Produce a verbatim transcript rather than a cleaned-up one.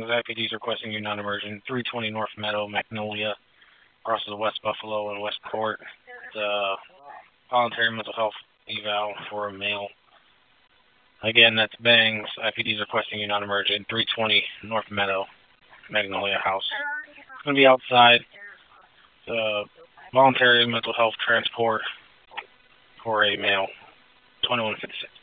Bangs, I P D is requesting you non-emergent. three twenty North Meadow, Magnolia, crosses West Buffalo and Westport. It's a voluntary mental health eval for a male. Again, that's Bangs, I P D is requesting you non-emergent. three twenty North Meadow, Magnolia House. It's going to be outside. The voluntary mental health transport for a male. twenty-one fifty-six.